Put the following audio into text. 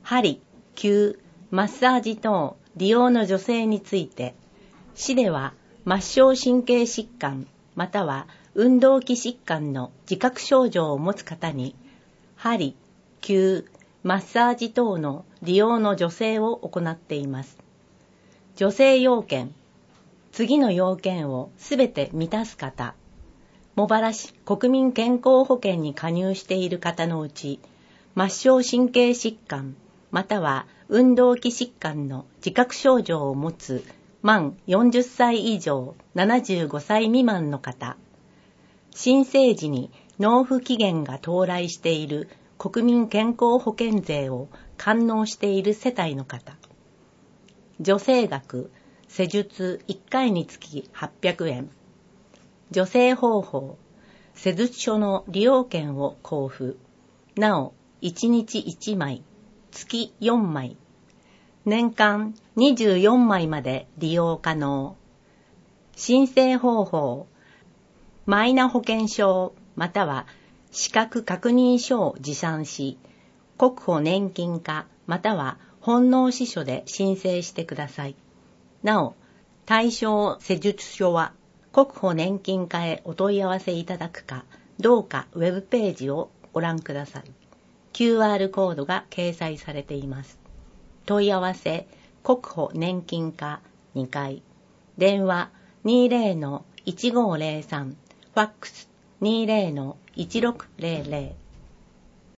鍼、灸、マッサージ等利用の助成について、市では末梢神経疾患または運動器疾患の自覚症状を持つ方に、鍼、灸、マッサージ等の利用の助成を行っています。助成要件、次の要件をすべて満たす方、茂原市国民健康保険に加入している方のうち、末梢神経疾患または運動器疾患の自覚症状を持つ満40歳以上75歳未満の方、申請時に納付期限が到来している国民健康保険税を完納している世帯の方、助成額、施術1回につき800円、助成方法、施術書の利用券を交付、なお1日1枚、月4枚、年間24枚まで利用可能。申請方法、マイナ保険証または資格確認書を持参し、国保年金課または本納支所で申請してください。なお、対象施術書は国保年金課へお問い合わせいただくか、どうかウェブページをご覧ください。QR コードが掲載されています。問い合わせ、国保年金課2階、電話 20-1503、ファックス 20-1600